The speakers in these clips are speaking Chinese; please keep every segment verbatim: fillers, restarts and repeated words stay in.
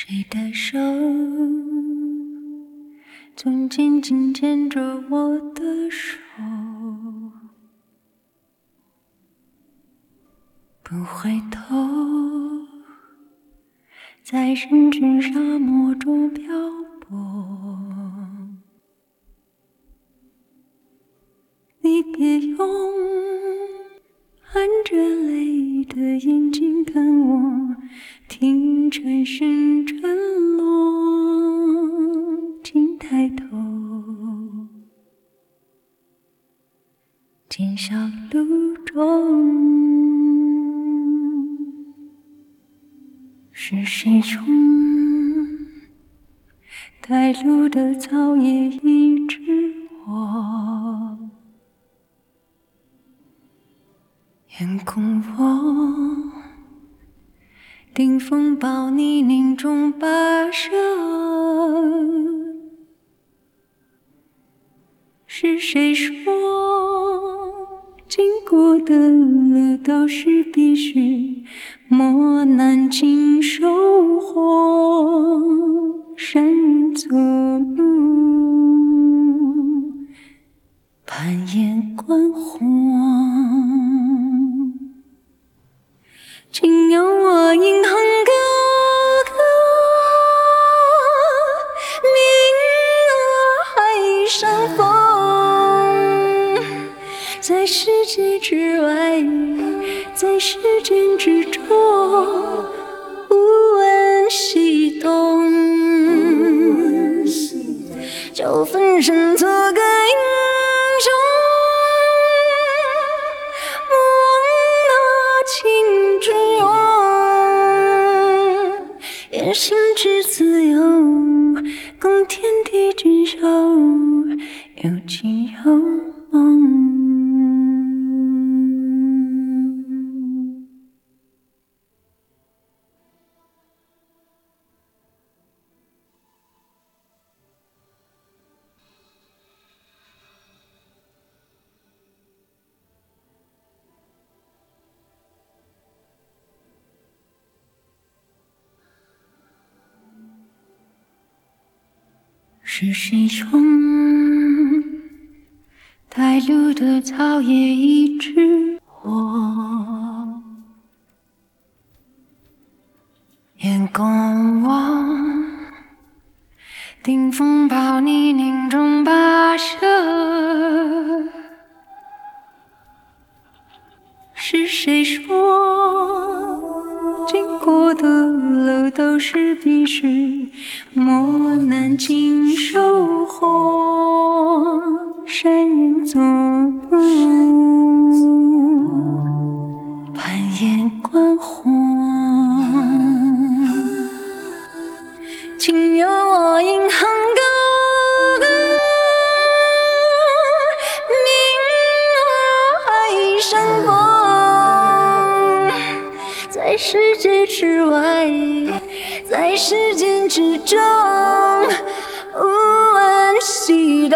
谁的手总紧紧牵着我的手，不回头，在人群沙漠中漂泊。你别用含着泪的眼睛看我，听蝉声沉落，请抬头，见小路中是谁种带路的草叶一直我，眼空我顶风暴泥泞中跋涉，是谁说经过的路都是必须，磨难经收获，善人走路攀岩观火，请由我引吭高歌，明我海上风，在世界之外，在世间之中，无问西东，就分身做个英雄，莫忘那青春勇，言行之自由，共天地君守，有情有梦。是谁种带路的草叶一直我，眼光望顶风暴泥泞中跋涉，是谁说经过的路都是必须，磨难经收获，善人走路攀岩观火，请由我引吭高歌，明我海上风，在世界之外，在世间之中，无问西东，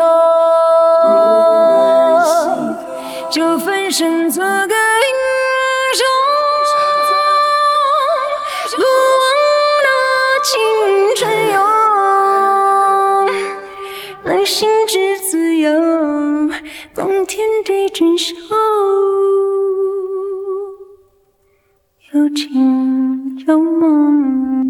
就分身做个英雄，不忘那青春勇，能心之自由，共天地君守，有情有梦。